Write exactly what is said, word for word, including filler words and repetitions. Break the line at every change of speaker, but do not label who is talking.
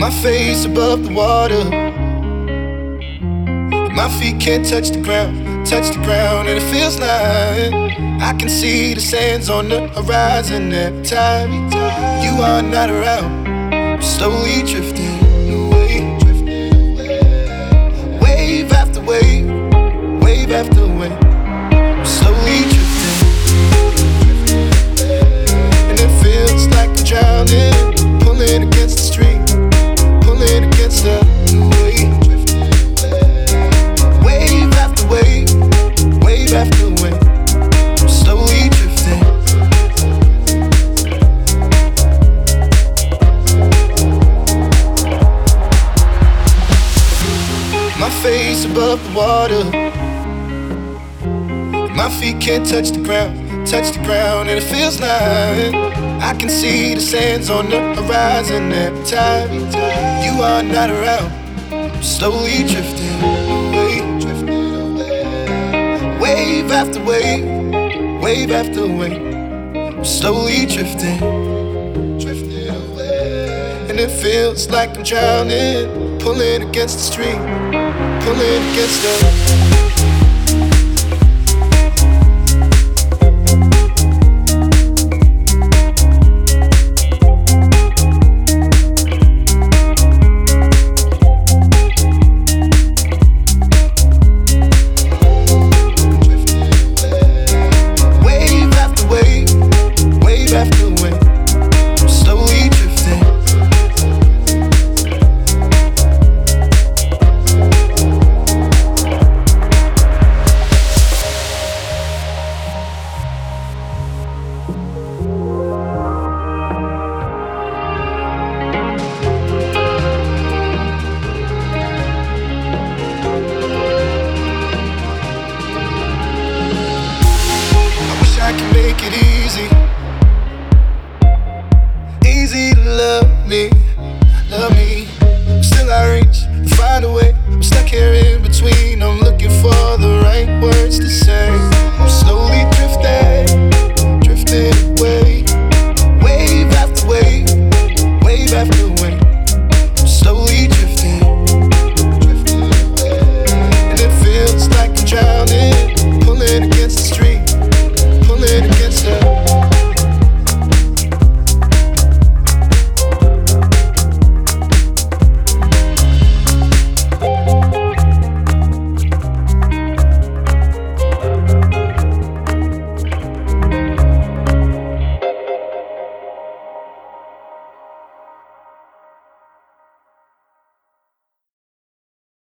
My face above the water, my feet can't touch the ground, touch the ground, and it feels like I can see the sands on the horizon every time you are not around. I'm slowly drifting away, wave after wave, wave after wave. I'm slowly drifting, and it feels like I'm drowning, pulling against the stream, pulling against the wave. Wave after wave, wave after wave, I'm slowly drifting. My face above the water, my feet can't touch the ground, touch the ground, and it feels like I can see the sands on the horizon every time you are not around. I'm slowly drifting away, wave after wave, wave after wave. I'm slowly drifting, drifting away, and it feels like I'm drowning, pulling against the stream, pulling against the. I can make it easy.